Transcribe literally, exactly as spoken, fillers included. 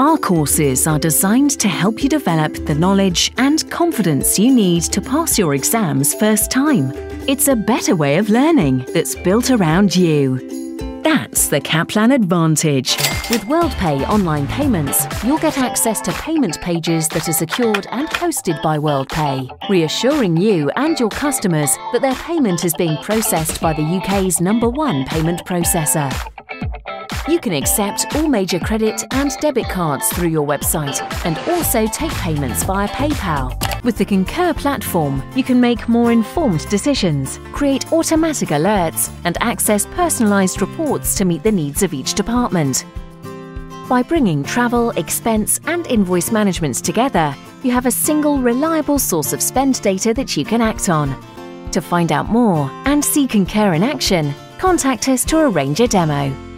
Our courses are designed to help you develop the knowledge and confidence you need to pass your exams first time. It's a better way of learning that's built around you. That's the Kaplan Advantage. With WorldPay online payments, you'll get access to payment pages that are secured and hosted by WorldPay, reassuring you and your customers that their payment is being processed by the U K's number one payment processor. You can accept all major credit and debit cards through your website and also take payments via PayPal. With the Concur platform, you can make more informed decisions, create automatic alerts, and access personalised reports to meet the needs of each department. By bringing travel, expense, and invoice management together, you have a single reliable source of spend data that you can act on. To find out more and see Concur in action, contact us to arrange a demo.